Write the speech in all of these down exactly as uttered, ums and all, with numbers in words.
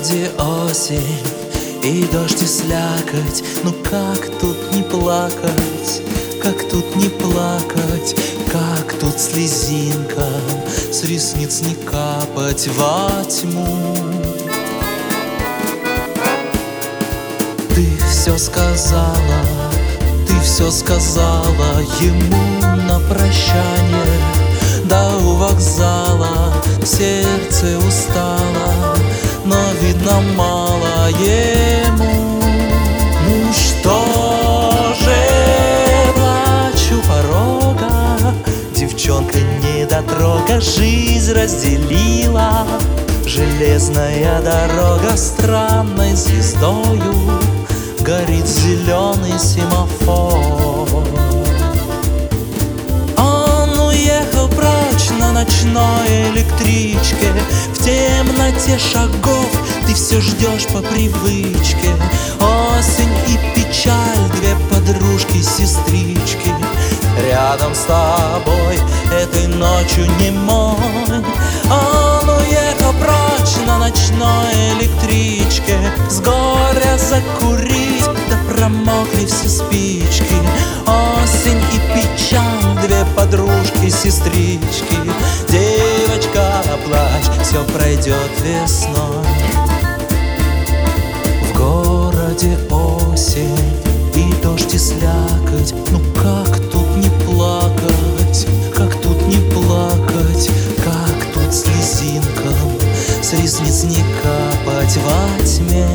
городе осень, и дождь, и слякоть. Ну как тут не плакать, как тут не плакать, как тут слезинкам с ресниц не капать во тьму. Ты все сказала, ты все сказала ему на прощание. Да у вокзала сердце устало, но видно мало ему. Ну что же, плачу порога, девчонка недотрога жизнь разделила. Железная дорога странной звездою горит зеленый семафор. Он уехал прочь на ночной электричке. В темноте шагов ты все ждешь по привычке. Осень и печаль, две подружки-сестрички. Рядом с тобой этой ночью немой. Он уехал прочь на ночной электричке. С горя закурить, да промокли все спички. Осень и печаль, две подружки-сестрички. Девочка, плачь, все пройдет весной. В городе осень, и дождь, и слякоть. Ну как тут не плакать, как тут не плакать, как тут слезинкам с ресниц не капать во тьме.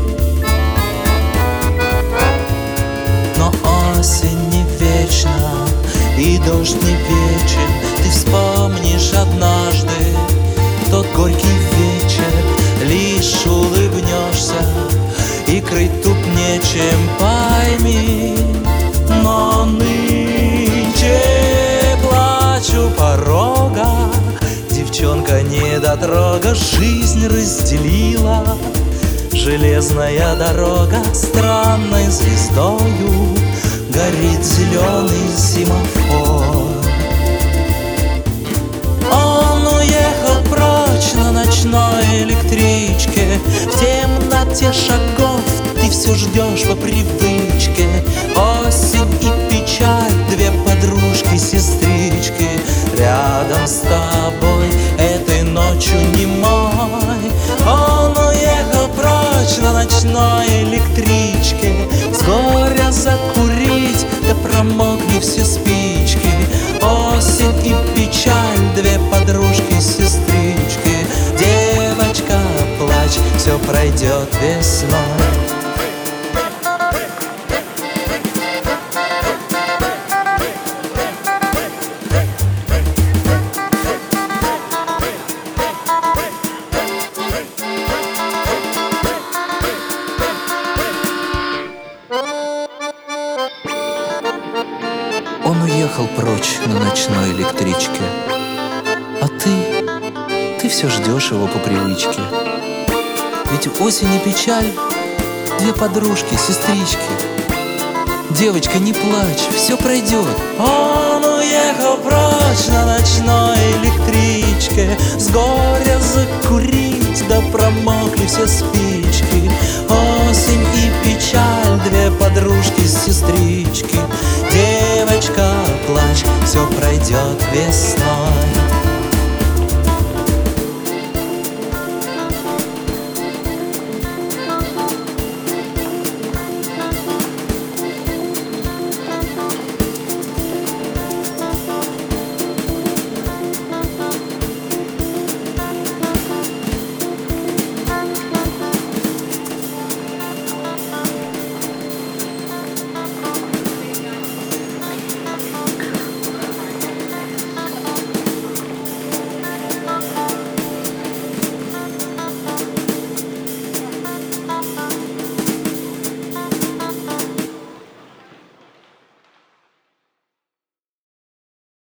Но осень не вечна, и дождь не вечен. Ты вспомнишь однажды тот горький вечер, лишь улыбнешься, и крыть тут нечем, пойми. Но нынче плачу порога, девчонка недотрога жизнь разделила. Железная дорога странной звездою горит зеленый семафор. Он уехал прочь на ночной электричке. В темноте шагов ты все ждешь по привычке. Осень и печаль, две подружки-сестрички. Рядом с тобой этой ночью немой. Он уехал прочь на ночной электричке. С горя закурить, да промокли все спички. Осень и печаль, две подружки-сестрички. Девочка, плачь, все пройдет весной. Он уехал прочь на ночной электричке, а ты, ты все ждешь его по привычке. Ведь осень и печаль, две подружки, сестрички. Девочка, не плачь, все пройдет. Он уехал прочь на ночной электричке. С горя закурить, да промокли все спички. Осень и печаль, две подружки-сестрички. Девочка, плачь, все пройдет весной.